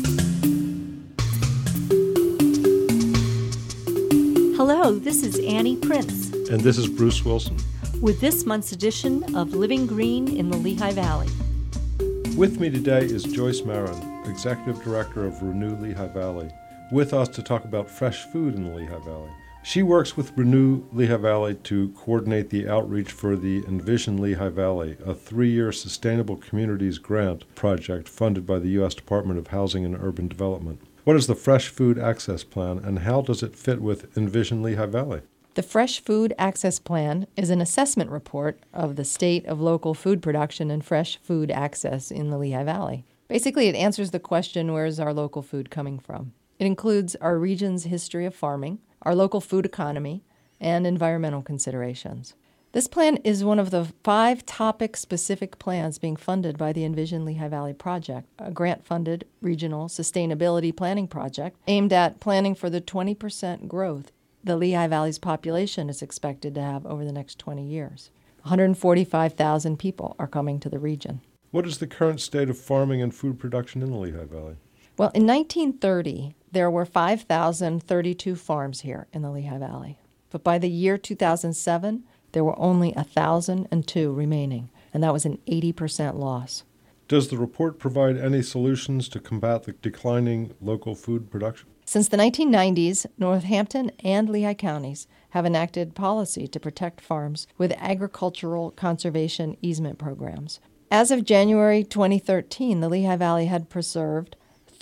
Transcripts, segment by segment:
Hello, this is Annie Prince. And this is Bruce Wilson. With this month's edition of Living Green in the Lehigh Valley. With me today is Joyce Marin, Executive Director of Renew Lehigh Valley, with us to talk about fresh food in the Lehigh Valley. She works with Renew Lehigh Valley to coordinate the outreach for the Envision Lehigh Valley, a 3-year Sustainable Communities Grant project funded by the U.S. Department of Housing and Urban Development. What is the Fresh Food Access Plan, and how does it fit with Envision Lehigh Valley? The Fresh Food Access Plan is an assessment report of the state of local food production and fresh food access in the Lehigh Valley. Basically, it answers the question, where is our local food coming from? It includes our region's history of farming, our local food economy, and environmental considerations. This plan is one of the 5 topic-specific plans being funded by the Envision Lehigh Valley Project, a grant-funded regional sustainability planning project aimed at planning for the 20% growth the Lehigh Valley's population is expected to have over the next 20 years. 145,000 people are coming to the region. What is the current state of farming and food production in the Lehigh Valley? Well, in 1930, there were 5,032 farms here in the Lehigh Valley. But by the year 2007, there were only 1,002 remaining, and that was an 80% loss. Does the report provide any solutions to combat the declining local food production? Since the 1990s, Northampton and Lehigh counties have enacted policy to protect farms with agricultural conservation easement programs. As of January 2013, the Lehigh Valley had preserved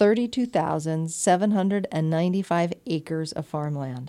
32,795 acres of farmland,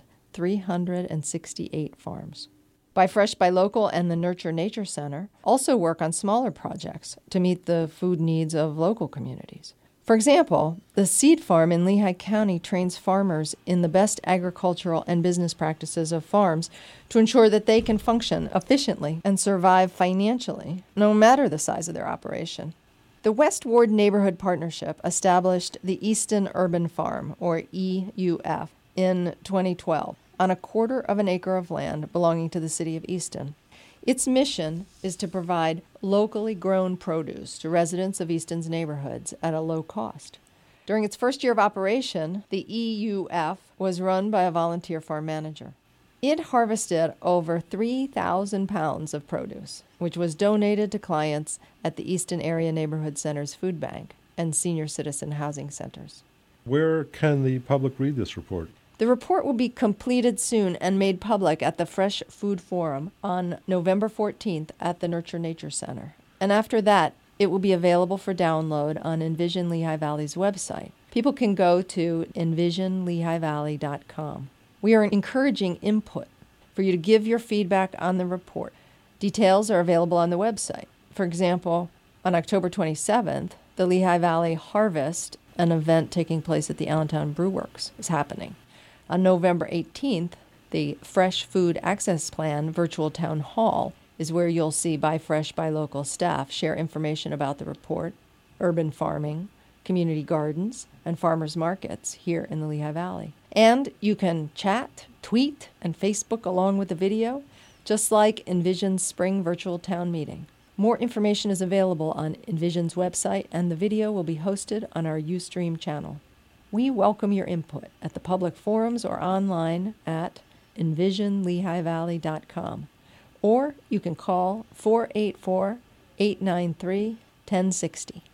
368 farms. Buy Fresh, Buy Local and the Nurture Nature Center also work on smaller projects to meet the food needs of local communities. For example, the Seed Farm in Lehigh County trains farmers in the best agricultural and business practices of farms to ensure that they can function efficiently and survive financially, no matter the size of their operation. The West Ward Neighborhood Partnership established the Easton Urban Farm, or EUF, in 2012 on a 1/4 of an acre of land belonging to the city of Easton. Its mission is to provide locally grown produce to residents of Easton's neighborhoods at a low cost. During its first year of operation, the EUF was run by a volunteer farm manager. It harvested over 3,000 pounds of produce, which was donated to clients at the Easton Area Neighborhood Center's food bank and senior citizen housing centers. Where can the public read this report? The report will be completed soon and made public at the Fresh Food Forum on November 14th at the Nurture Nature Center. And after that, it will be available for download on Envision Lehigh Valley's website. People can go to envisionlehighvalley.com. We are encouraging input for you to give your feedback on the report. Details are available on the website. For example, on October 27th, the Lehigh Valley Harvest, an event taking place at the Allentown Brew Works, is happening. On November 18th, the Fresh Food Access Plan Virtual Town Hall is where you'll see Buy Fresh, Buy Local staff share information about the report, urban farming, community gardens, and farmers markets here in the Lehigh Valley. And you can chat, tweet, and Facebook along with the video, just like Envision's spring virtual town meeting. More information is available on Envision's website, and the video will be hosted on our Ustream channel. We welcome your input at the public forums or online at envisionlehighvalley.com. Or you can call 484-893-1060.